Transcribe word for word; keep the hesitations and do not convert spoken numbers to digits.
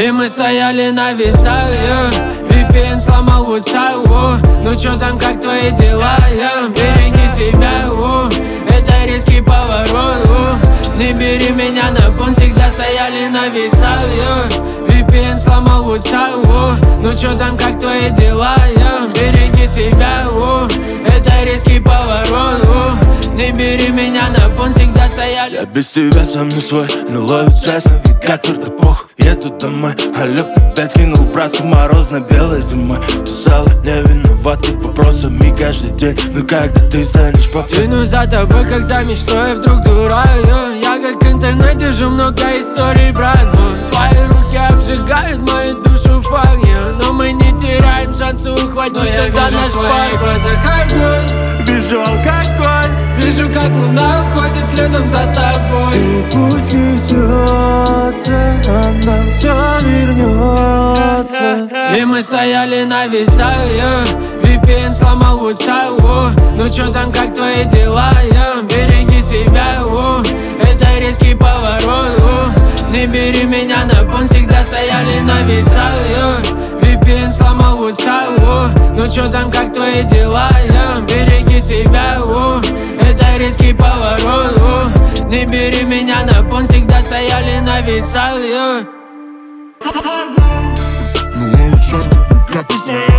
И мы стояли на весах, yeah. ви пи эн сломал WhatsApp, oh. Ну чё там, как твои дела, yeah? Береги себя, oh. Это резкий поворот, oh. Не бери меня на понт, всегда стояли на весах, yeah. ви пи эн сломал WhatsApp, oh. Ну чё там, как твои дела, yeah? Береги себя, oh. Это резкий поворот, oh. Не бери меня на понт, всегда стояли. Я без тебя сам не свой, но ловит связь, навигатор, да похуй. Еду домой, алло, привет, кинул брату морозно-белой зимой. Писала, не виноваты вопросами каждый день. Ну когда ты станешь папой? Тяну за тобой, как за мечтой, я вдруг дураю. Я как интернет держу много историй, брат. Но твои руки обжигают мою душу фагню. Но мы не теряем шанса ухватиться за наш пар. Вижу алкоголь, вижу, как луна уходит следом за тобой. И пусть несется, а нам все вернется. И мы стояли на весах, yeah. ви пи эн сломал WhatsApp, oh. Ну чё там, как твои дела, yeah? Береги себя, oh. Это резкий поворот, oh. Не бери меня на понт, всегда стояли на весах, yeah. ви пи эн сломал WhatsApp, oh. Ну чё там, как твои дела, yeah? Береги себя, oh. Это резкий поворот, oh. Не бери меня на понт, всегда стояли на весах, yeah. Ну лучше, как ты стоял.